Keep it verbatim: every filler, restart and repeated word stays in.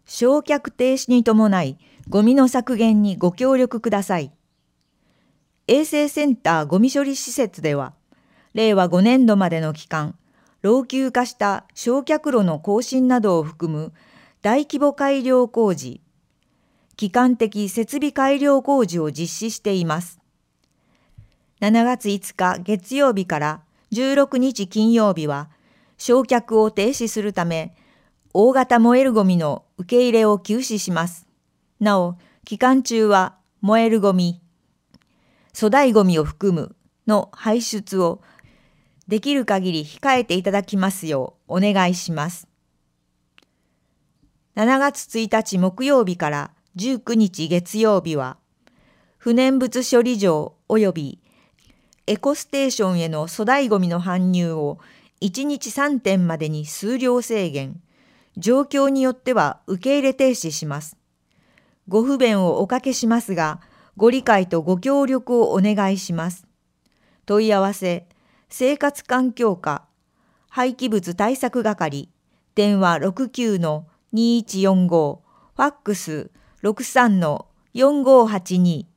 焼却停止に伴い、ゴミの削減にご協力ください。衛生センターゴミ処理施設では、れいわごねんどまでの期間、老朽化した焼却炉の更新などを含む大規模改良工事、基幹的設備改良工事を実施しています。しちがついつか月曜日からじゅうろくにち金曜日は、焼却を停止するため、大型燃えるゴミの受け入れを休止します。なお、期間中は燃えるゴミ、粗大ゴミを含むの排出をできる限り控えていただきますようお願いします。しちがつついたち木曜日からじゅうくにち月曜日は、不燃物処理場及びエコステーションへの粗大ゴミの搬入をいちにちさんてんまでに数量制限、状況によっては受け入れ停止します。ご不便をおかけしますが、ご理解とご協力をお願いします。問い合わせ、生活環境課、廃棄物対策係、電話 ろくきゅうのにいちよんご、ファックス ろくさんのよんごはちに